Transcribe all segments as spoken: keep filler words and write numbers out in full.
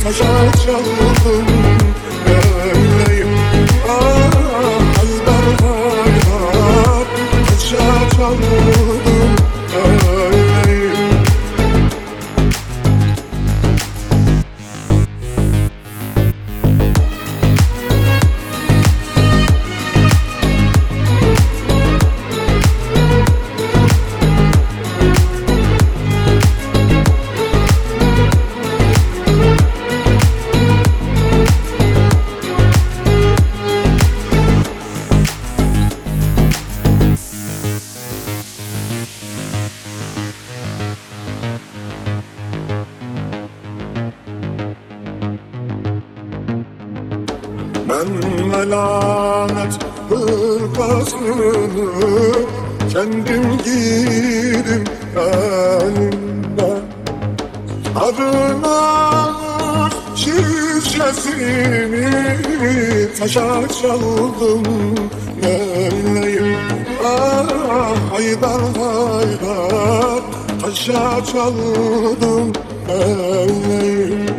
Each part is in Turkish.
taşa çaldım öyleyim. Ah Haydar Haydar, taşa çaldım öyleyim. Ben melanet hırkasını kendim giydim elimde. Arılar şişesini taşa çaldım neyleyim. Ah Haydar Haydar, taşa çaldım neyleyim.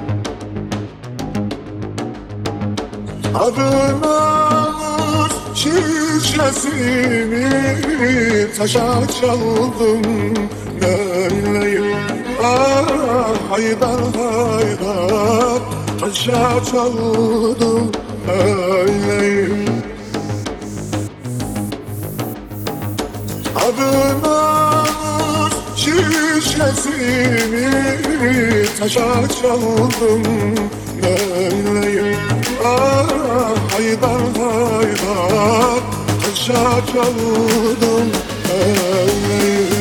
Arılar şişesini taşa çaldım neyleyim. Ah Haydar Haydar, taşa çaldım neyleyim. Arılar şişesini taşa çaldım neyleyim. Ah Haydar Haydar, taşa çaldım neyleyim.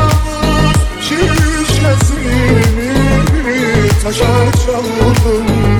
Taşa çaldım